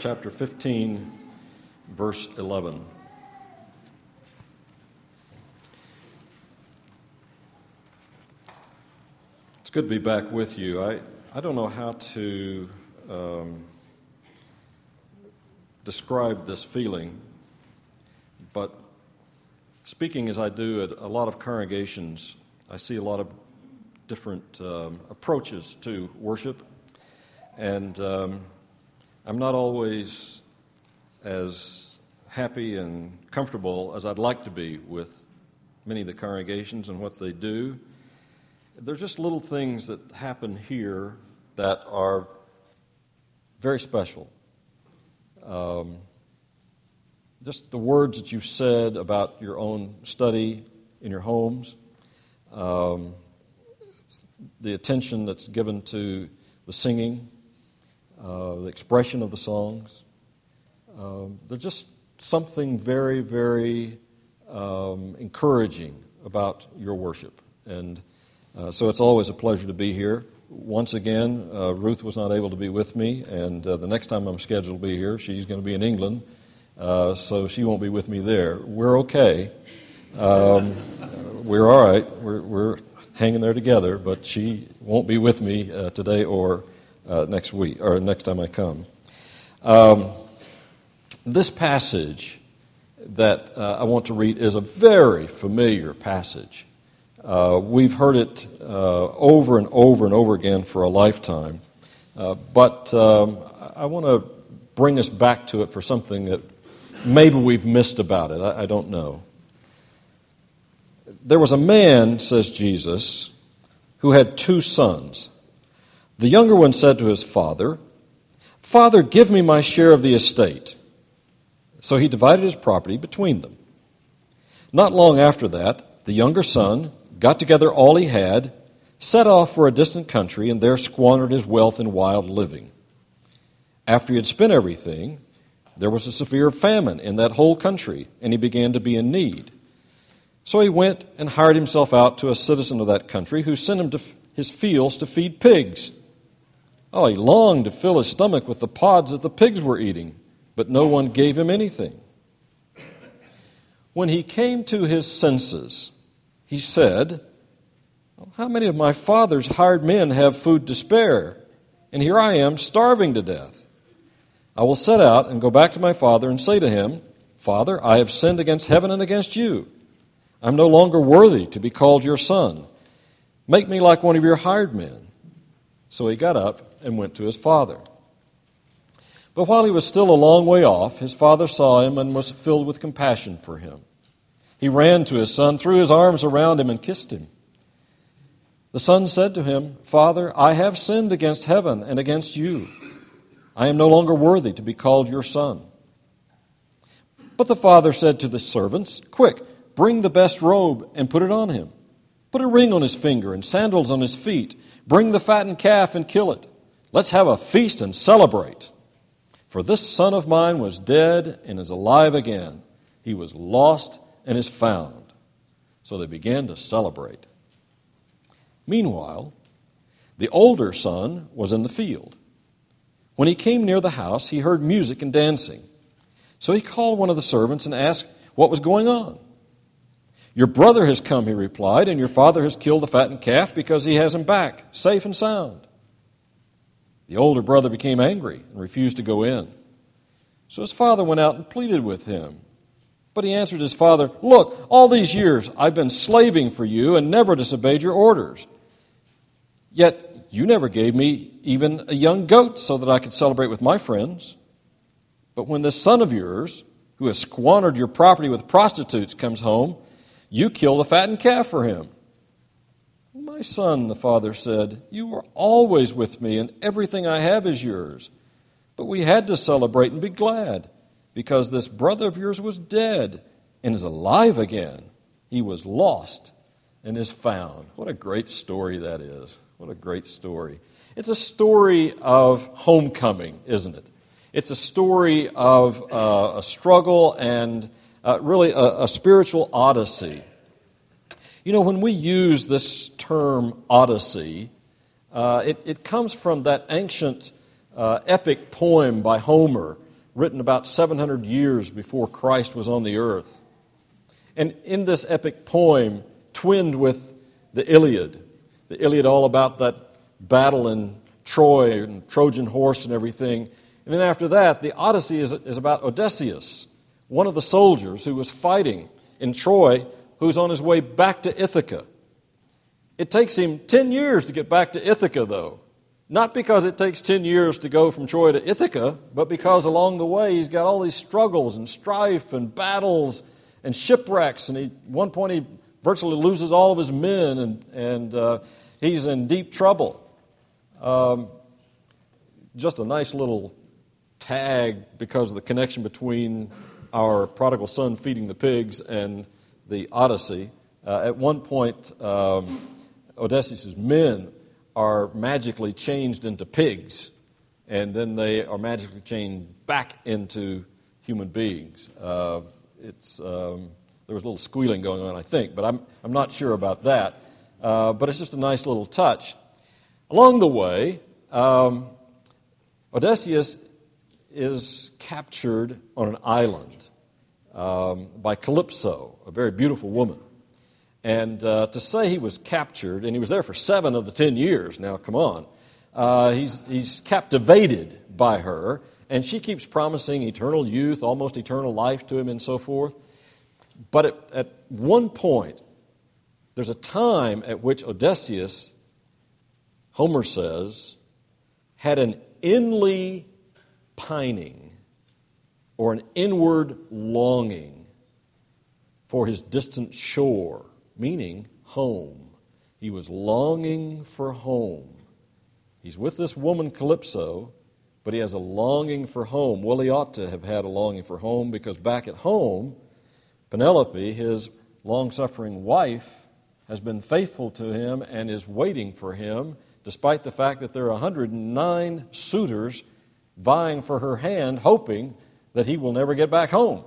chapter 15, verse 11. It's good to be back with you. I don't know how to describe this feeling, but speaking as I do at a lot of congregations, I see a lot of different approaches to worship, and I'm not always as happy and comfortable as I'd like to be with many of the congregations and what they do. There's just little things that happen here that are very special. Just the words that you've said about your own study in your homes, the attention that's given to the singing, the expression of the songs. There's just something very, very encouraging about your worship. And so it's always a pleasure to be here. Once again, Ruth was not able to be with me, and the next time I'm scheduled to be here, she's going to be in England, so she won't be with me there. We're okay. We're all right. We're hanging there together, but she won't be with me today or next week, or next time I come. This passage that I want to read is a very familiar passage. We've heard it over and over and over again for a lifetime, but I want to bring us back to it for something that maybe we've missed about it. I don't know. There was a man, says Jesus, who had 2 sons. The younger one said to his father, "Father, give me my share of the estate." So he divided his property between them. Not long after that, the younger son got together all he had, set off for a distant country, and there squandered his wealth in wild living. After he had spent everything, there was a severe famine in that whole country, and he began to be in need. So he went and hired himself out to a citizen of that country who sent him to his fields to feed pigs. Oh, he longed to fill his stomach with the pods that the pigs were eating, but no one gave him anything. When he came to his senses, he said, "How many of my father's hired men have food to spare? And here I am starving to death. I will set out and go back to my father and say to him, 'Father, I have sinned against heaven and against you. I'm no longer worthy to be called your son. Make me like one of your hired men.' So he got up and went to his father. But while he was still a long way off, his father saw him and was filled with compassion for him. He ran to his son, threw his arms around him, and kissed him. The son said to him, 'Father, I have sinned against heaven and against you. I am no longer worthy to be called your son.' But the father said to the servants, 'Quick, bring the best robe and put it on him. Put a ring on his finger and sandals on his feet. Bring the fattened calf and kill it. Let's have a feast and celebrate. For this son of mine was dead and is alive again. He was lost and is found.' So they began to celebrate. Meanwhile, the older son was in the field. When he came near the house, he heard music and dancing. So he called one of the servants and asked what was going on. 'Your brother has come,' he replied, 'and your father has killed the fattened calf because he has him back, safe and sound.' The older brother became angry and refused to go in. So his father went out and pleaded with him. But he answered his father, 'Look, all these years I've been slaving for you and never disobeyed your orders. Yet you never gave me even a young goat so that I could celebrate with my friends. But when this son of yours, who has squandered your property with prostitutes, comes home, you kill the fattened calf for him.' 'My son,' the father said, 'you are always with me, and everything I have is yours. But we had to celebrate and be glad, because this brother of yours was dead and is alive again. He was lost and is found.'" What a great story that is. What a great story. It's a story of homecoming, isn't it? It's a story of a struggle and really a spiritual odyssey. You know, when we use this term odyssey, it comes from that ancient epic poem by Homer written about 700 years before Christ was on the earth. And in this epic poem, twinned with the Iliad all about that battle in Troy and Trojan horse and everything. And then after that, the Odyssey is about Odysseus, one of the soldiers who was fighting in Troy, who's on his way back to Ithaca. It takes him 10 years to get back to Ithaca, though. Not because it takes 10 years to go from Troy to Ithaca, but because along the way he's got all these struggles and strife and battles and shipwrecks, and at one point he virtually loses all of his men, and he's in deep trouble. Just a nice little tag because of the connection between our prodigal son feeding the pigs and the Odyssey. At one point, Odysseus' men are magically changed into pigs, and then they are magically changed back into human beings. There was a little squealing going on, I think, but I'm not sure about that. But it's just a nice little touch. Along the way, Odysseus is captured on an island by Calypso, a very beautiful woman. And to say he was captured, and he was there for 7 of the 10 years, now come on, he's captivated by her, and she keeps promising eternal youth, almost eternal life to him and so forth. But at one point, there's a time at which Odysseus, Homer says, had an inly pining or an inward longing for his distant shore, meaning home. He was longing for home. He's with this woman Calypso, but he has a longing for home. Well, he ought to have had a longing for home, because back at home, Penelope, his long-suffering wife, has been faithful to him and is waiting for him, despite the fact that there are 109 suitors vying for her hand, hoping that he will never get back home.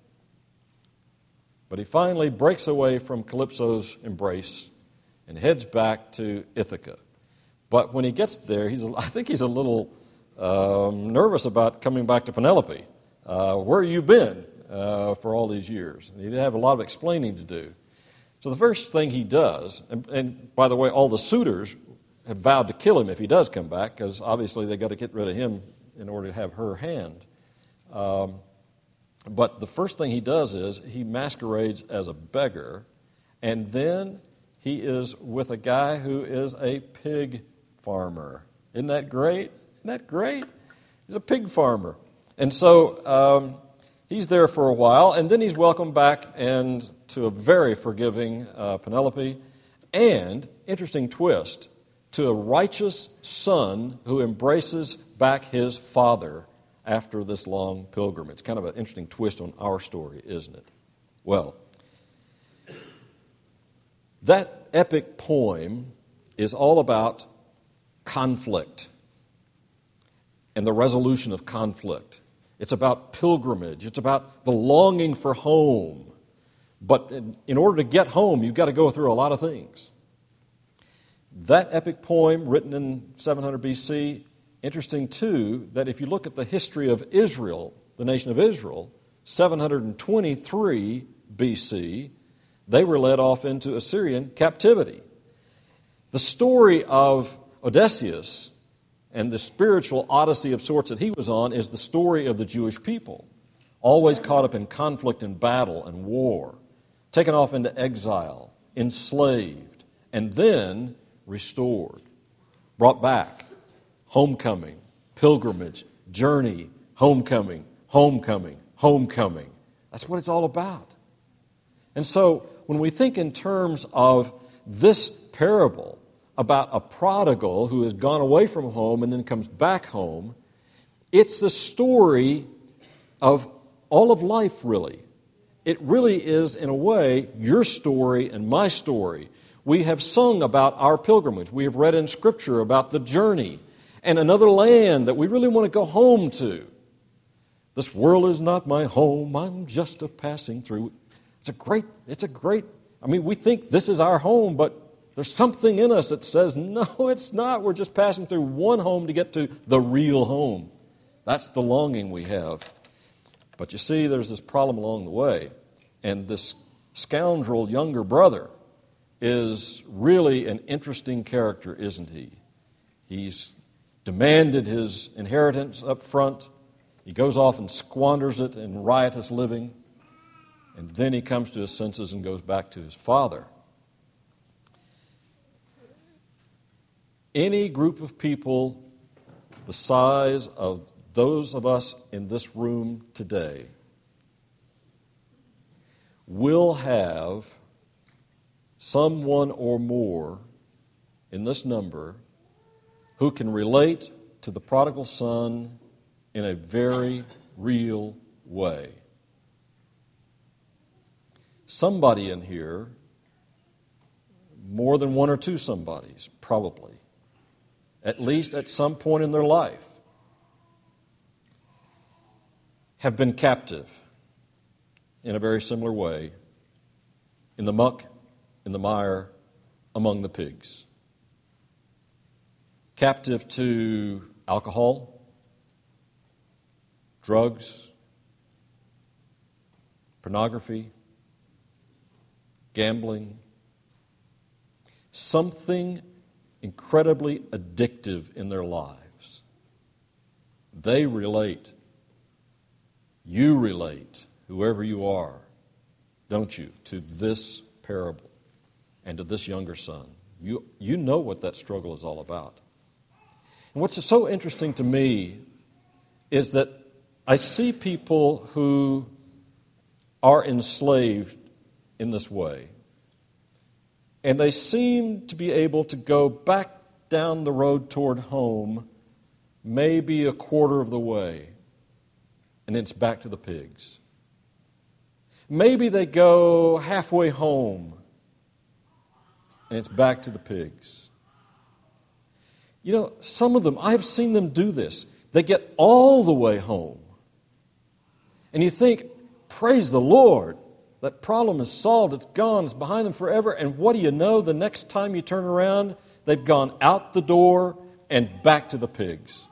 But he finally breaks away from Calypso's embrace and heads back to Ithaca. But when he gets there, I think he's a little nervous about coming back to Penelope. Where have you been for all these years? And he'd have a lot of explaining to do. So the first thing he does, and by the way, all the suitors have vowed to kill him if he does come back, because obviously they've got to get rid of him in order to have her hand. But the first thing he does is he masquerades as a beggar, and then he is with a guy who is a pig farmer. Isn't that great? Isn't that great? He's a pig farmer. And so he's there for a while, and then he's welcomed back and to a very forgiving Penelope, and, interesting twist, to a righteous son who embraces back his father after this long pilgrimage. Kind of an interesting twist on our story, isn't it? Well, that epic poem is all about conflict and the resolution of conflict. It's about pilgrimage. It's about the longing for home. But in order to get home, you've got to go through a lot of things. That epic poem, written in 700 BC, interesting too, that if you look at the history of Israel, the nation of Israel, 723 BC, they were led off into Assyrian captivity. The story of Odysseus and the spiritual odyssey of sorts that he was on is the story of the Jewish people, always caught up in conflict and battle and war, taken off into exile, enslaved, and then restored, brought back, homecoming, pilgrimage, journey, homecoming, homecoming, homecoming. That's what it's all about. And so when we think in terms of this parable about a prodigal who has gone away from home and then comes back home, it's the story of all of life, really. It really is, in a way, your story and my story. We have sung about our pilgrimage. We have read in Scripture about the journey and another land that we really want to go home to. This world is not my home, I'm just a passing through. It's a great, we think this is our home, but there's something in us that says, no, it's not. We're just passing through one home to get to the real home. That's the longing we have But you see, there's this problem along the way. And this scoundrel younger brother is really an interesting character, isn't he? He's demanded his inheritance up front. He goes off and squanders it in riotous living. And then he comes to his senses and goes back to his father. Any group of people the size of those of us in this room today will have someone or more in this number who can relate to the prodigal son in a very real way. Somebody in here, more than one or two somebodies, probably, at least at some point in their life, have been captive in a very similar way in the muck, in the mire, among the pigs. Captive to alcohol, drugs, pornography, gambling, something incredibly addictive in their lives. They relate. You relate, whoever you are, don't you, to this parable and to this younger son. You know what that struggle is all about. And what's so interesting to me is that I see people who are enslaved in this way, and they seem to be able to go back down the road toward home maybe a quarter of the way, and then it's back to the pigs. Maybe they go halfway home, and it's back to the pigs. You know, some of them, I've seen them do this. They get all the way home. And you think, praise the Lord, that problem is solved, it's gone, it's behind them forever. And what do you know? The next time you turn around, they've gone out the door and back to the pigs.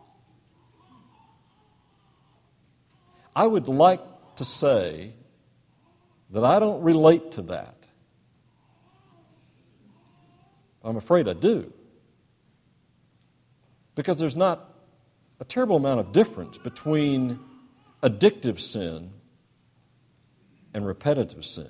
I would like to say that I don't relate to that. I'm afraid I do. Because there's not a terrible amount of difference between addictive sin and repetitive sin.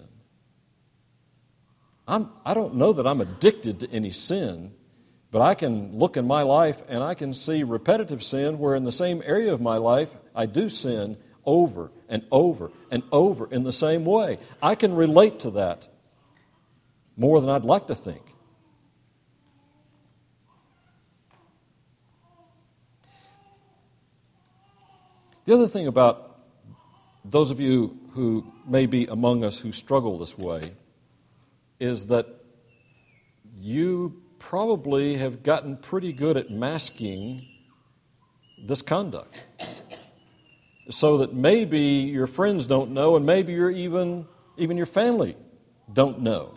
I don't know that I'm addicted to any sin, but I can look in my life and I can see repetitive sin where in the same area of my life I do sin over and over and over in the same way. I can relate to that more than I'd like to think. The other thing about those of you who may be among us who struggle this way is that you probably have gotten pretty good at masking this conduct so that maybe your friends don't know and maybe even your family don't know.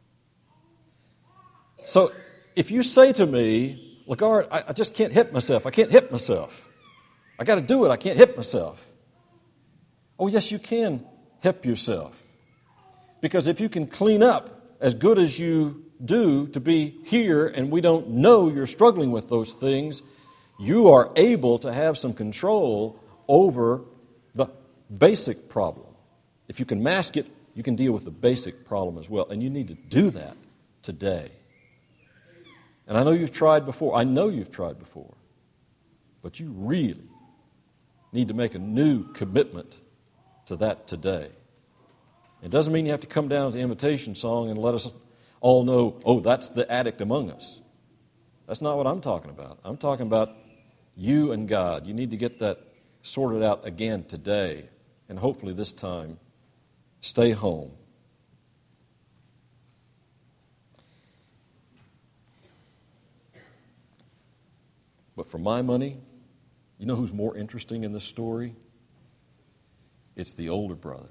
So if you say to me, LaGard, I just can't hit myself. I can't hit myself. I got to do it. I can't hip myself. Oh, yes, you can hip yourself. Because if you can clean up as good as you do to be here and we don't know you're struggling with those things, you are able to have some control over the basic problem. If you can mask it, you can deal with the basic problem as well. And you need to do that today. And I know you've tried before. I know you've tried before. But you really need to make a new commitment to that today. It doesn't mean you have to come down to the invitation song and let us all know, oh, that's the addict among us. That's not what I'm talking about. I'm talking about you and God. You need to get that sorted out again today, and hopefully this time, stay home. But for my money, you know who's more interesting in this story? It's the older brother.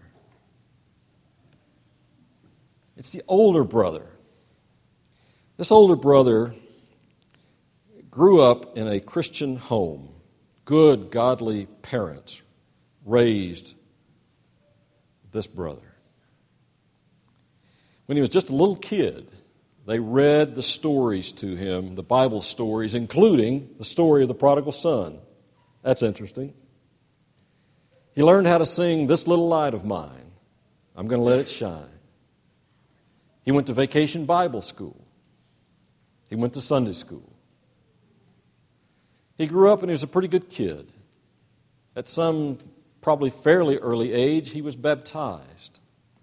It's the older brother. This older brother grew up in a Christian home. Good, godly parents raised this brother. When he was just a little kid, they read the stories to him, the Bible stories, including the story of the prodigal son. That's interesting. He learned how to sing "This Little Light of Mine, I'm going to let it shine." He went to vacation Bible school. He went to Sunday school. He grew up and he was a pretty good kid. At some probably fairly early age, he was baptized.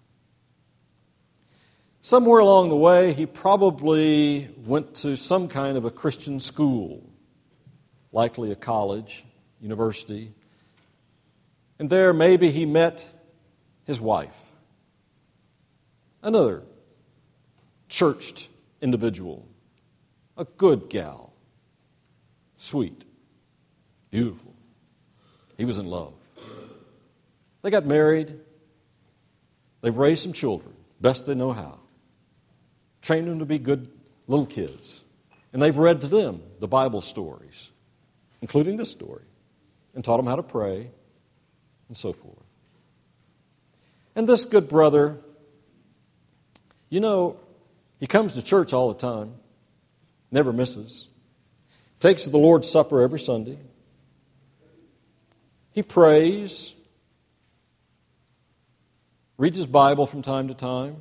Somewhere along the way, he probably went to some kind of a Christian school, likely a college, university. And there maybe he met his wife, another churched individual, a good gal, sweet, beautiful. He was in love. They got married. They've raised some children, best they know how. Trained them to be good little kids. And they've read to them the Bible stories, including this story, and taught them how to pray, and so forth. And this good brother, you know, he comes to church all the time, never misses, takes the Lord's Supper every Sunday. He prays, reads his Bible from time to time.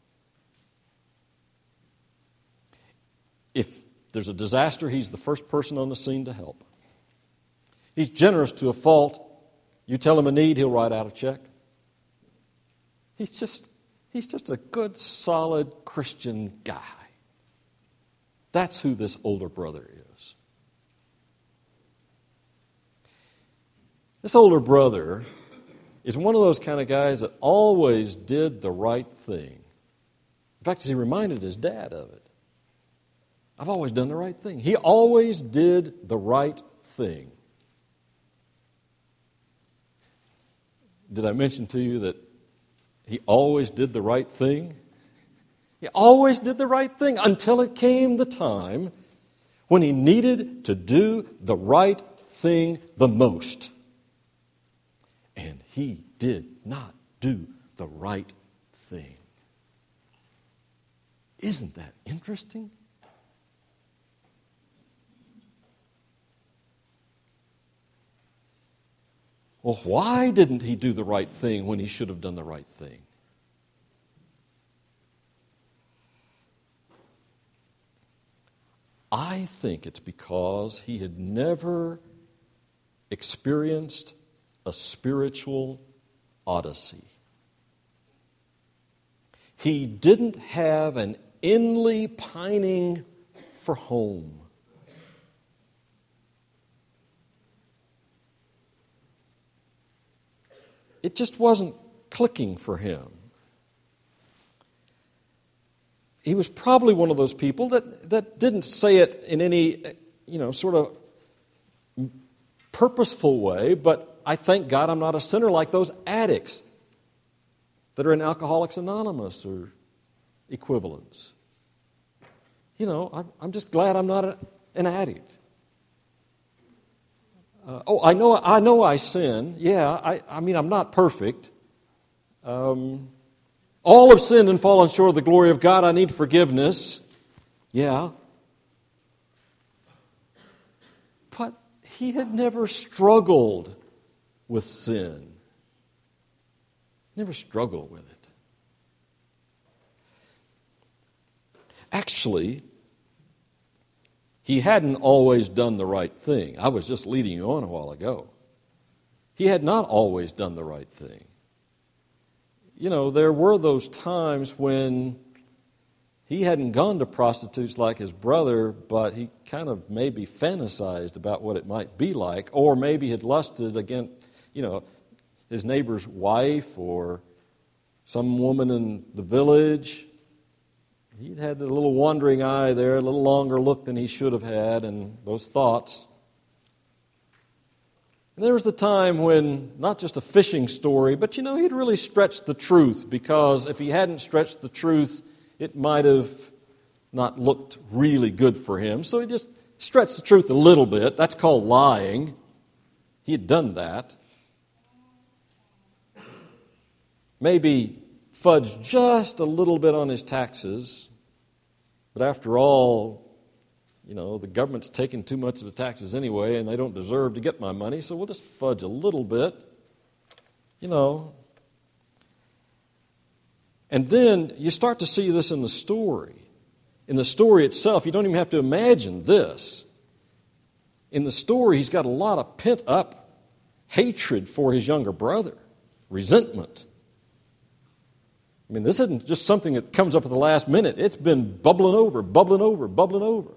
If there's a disaster, he's the first person on the scene to help. He's generous to a fault. You tell him a need, he'll write out a check. He's just a good, solid Christian guy. That's who this older brother is. This older brother is one of those kind of guys that always did the right thing. In fact, he reminded his dad of it. I've always done the right thing. He always did the right thing. Did I mention to you that he always did the right thing? He always did the right thing until it came the time when he needed to do the right thing the most. And he did not do the right thing. Isn't that interesting? Well, why didn't he do the right thing when he should have done the right thing? I think it's because he had never experienced a spiritual odyssey. He didn't have an inly pining for home. It just wasn't clicking for him. He was probably one of those people that didn't say it in any, sort of purposeful way, but I thank God I'm not a sinner like those addicts that are in Alcoholics Anonymous or equivalents. I'm just glad I'm not an addict. I know I sin. Yeah, I'm not perfect. All have sinned and fallen short of the glory of God. I need forgiveness. Yeah. But he had never struggled with sin. Never struggled with it. Actually, he hadn't always done the right thing. I was just leading you on a while ago. He had not always done the right thing. There were those times when he hadn't gone to prostitutes like his brother, but he kind of maybe fantasized about what it might be like, or maybe had lusted against, his neighbor's wife or some woman in the village. He'd had a little wandering eye there, a little longer look than he should have had, and those thoughts. And there was the time when, not just a fishing story, but he'd really stretched the truth, because if he hadn't stretched the truth, it might have not looked really good for him. So he just stretched the truth a little bit. That's called lying. He had done that. maybe fudge just a little bit on his taxes, but after all, the government's taking too much of the taxes anyway, and they don't deserve to get my money, so we'll just fudge a little bit, And then you start to see this in the story. In the story itself, you don't even have to imagine this. In the story, he's got a lot of pent-up hatred for his younger brother, resentment. I mean, this isn't just something that comes up at the last minute. It's been bubbling over, bubbling over, bubbling over.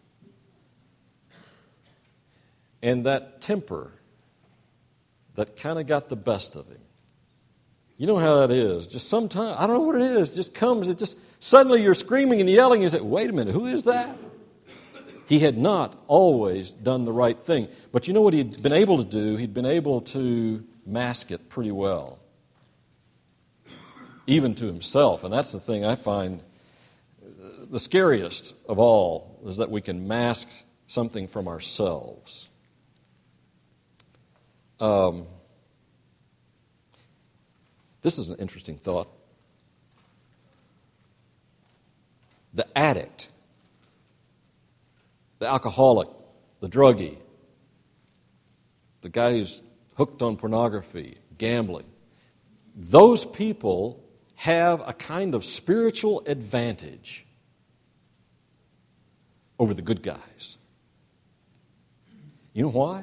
And that temper that kind of got the best of him. You know how that is. Just sometimes, I don't know what it is, just comes, suddenly you're screaming and yelling and you say, wait a minute, who is that? He had not always done the right thing. But you know what he'd been able to do? He'd been able to mask it pretty well. Even to himself. And that's the thing I find the scariest of all, is that we can mask something from ourselves. This is an interesting thought. The addict, the alcoholic, the druggie, the guy who's hooked on pornography, gambling, those people have a kind of spiritual advantage over the good guys. You know why?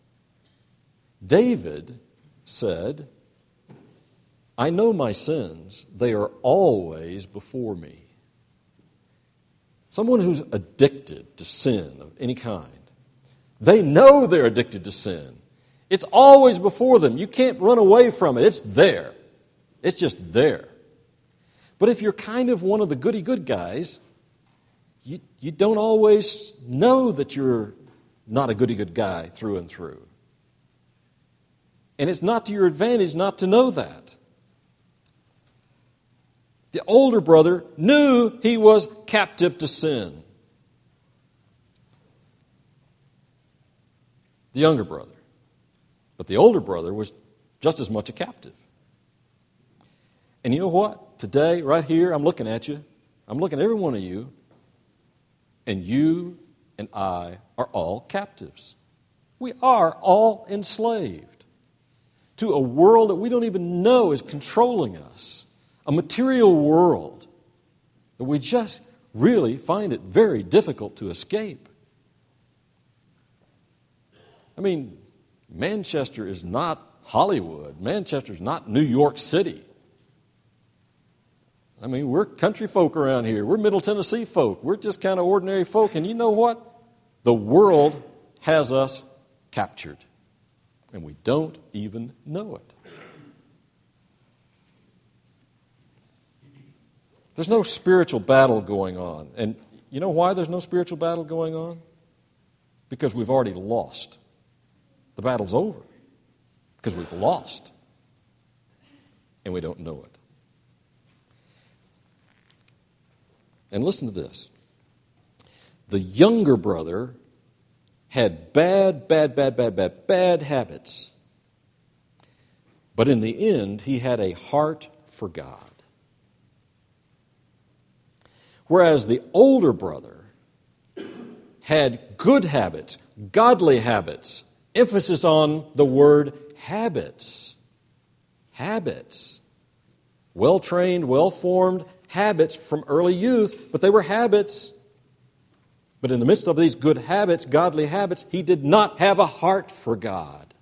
David said, I know my sins, they are always before me. Someone who's addicted to sin of any kind, they know they're addicted to sin. It's always before them. You can't run away from it. It's there. It's just there. But if you're kind of one of the goody-good guys, you don't always know that you're not a goody-good guy through and through. And it's not to your advantage not to know that. The older brother knew he was captive to sin. The younger brother. But the older brother was just as much a captive. And you know what? Today, right here, I'm looking at you. I'm looking at every one of you. And you and I are all captives. We are all enslaved to a world that we don't even know is controlling us. A material world that we just really find it very difficult to escape. I mean, Manchester is not Hollywood. Manchester is not New York City. I mean, we're country folk around here. We're Middle Tennessee folk. We're just kind of ordinary folk. And you know what? The world has us captured. And we don't even know it. There's no spiritual battle going on. And you know why there's no spiritual battle going on? Because we've already lost. The battle's over. Because we've lost. And we don't know it. And listen to this. The younger brother had bad habits. But in the end, he had a heart for God. Whereas the older brother had good habits, godly habits, emphasis on the word habits. Habits. Well-trained, well-formed habits from early youth, but they were habits. But in the midst of these good habits, godly habits, he did not have a heart for God.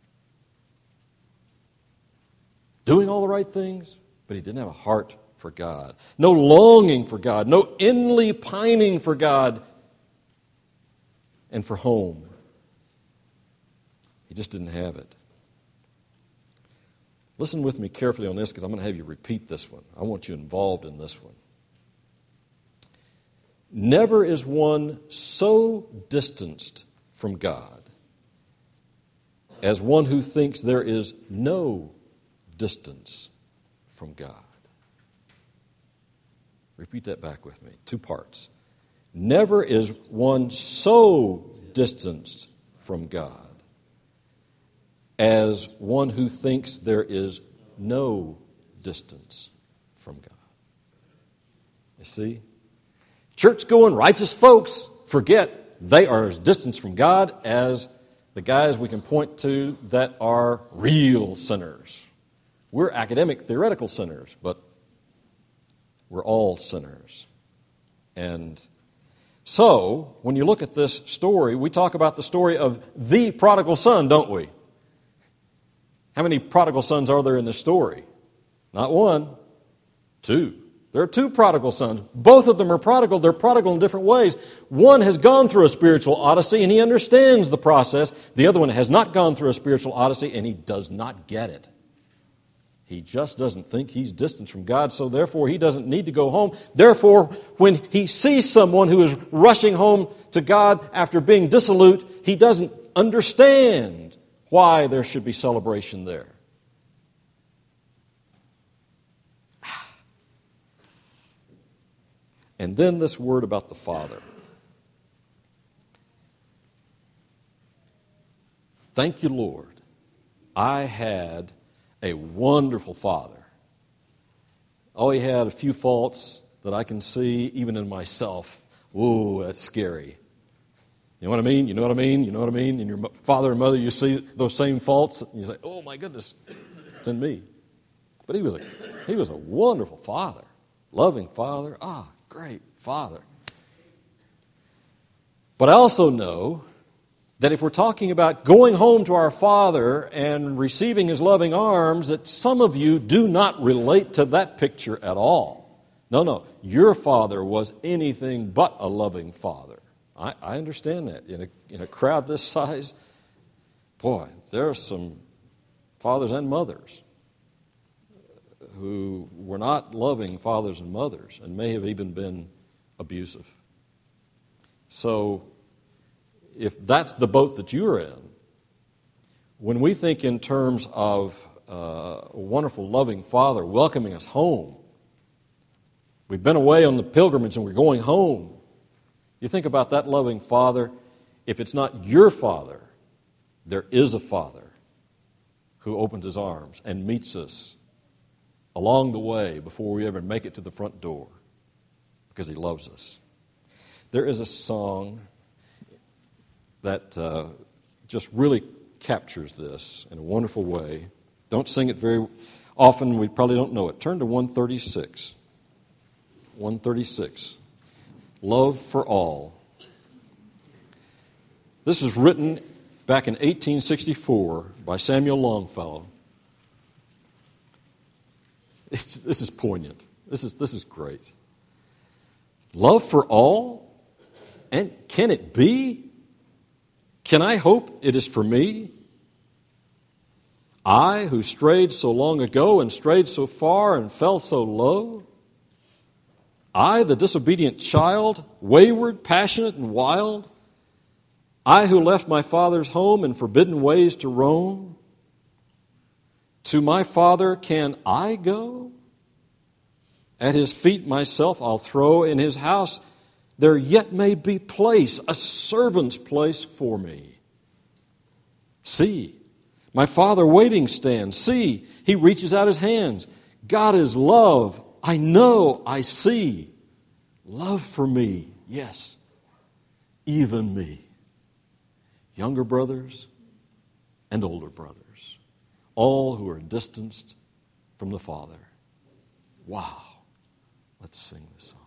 Doing all the right things, but he didn't have a heart for God. No longing for God. No inly pining for God and for home. He just didn't have it. Listen with me carefully on this because I'm going to have you repeat this one. I want you involved in this one. Never is one so distanced from God as one who thinks there is no distance from God. Repeat that back with me. 2 parts. Never is one so distanced from God as one who thinks there is no distance from God. You see? Church-going, righteous folks forget they are as distant from God as the guys we can point to that are real sinners. We're academic, theoretical sinners, but we're all sinners. And so, when you look at this story, we talk about the story of the prodigal son, don't we? How many prodigal sons are there in this story? Not one, two. There are two prodigal sons. Both of them are prodigal. They're prodigal in different ways. One has gone through a spiritual odyssey and he understands the process. The other one has not gone through a spiritual odyssey and he does not get it. He just doesn't think he's distant from God, so therefore he doesn't need to go home. Therefore, when he sees someone who is rushing home to God after being dissolute, he doesn't understand why there should be celebration there. And then this word about the Father. Thank you, Lord. I had a wonderful father. Oh, he had a few faults that I can see even in myself. Whoa, that's scary. You know what I mean? You know what I mean? You know what I mean? In your father and mother, you see those same faults, and you say, oh my goodness, it's in me. But he was a wonderful father, loving father. Great father. But I also know that if we're talking about going home to our Father and receiving His loving arms, that some of you do not relate to that picture at all. No, your father was anything but a loving father. I understand that. In a crowd this size, boy, there are some fathers and mothers who were not loving fathers and mothers and may have even been abusive. So, if that's the boat that you're in, when we think in terms of a wonderful, loving Father welcoming us home, we've been away on the pilgrimage and we're going home. You think about that loving Father. If it's not your Father, there is a Father who opens His arms and meets us along the way before we ever make it to the front door because He loves us. There is a song that just really captures this in a wonderful way. Don't sing it very often. We probably don't know it. Turn to 136. 136. Love for All. This was written back in 1864 by Samuel Longfellow. This is poignant. This is great. Love for all? And can it be? Can I hope it is for me? I, who strayed so long ago and strayed so far and fell so low? I, the disobedient child, wayward, passionate, and wild? I, who left my father's home in forbidden ways to roam? To my Father can I go? At His feet myself I'll throw. In His house there yet may be place, a servant's place for me. See, my Father waiting stands. See, He reaches out His hands. God is love. I know, I see. Love for me, yes, even me. Younger brothers and older brothers, all who are distanced from the Father. Wow. Let's sing this song.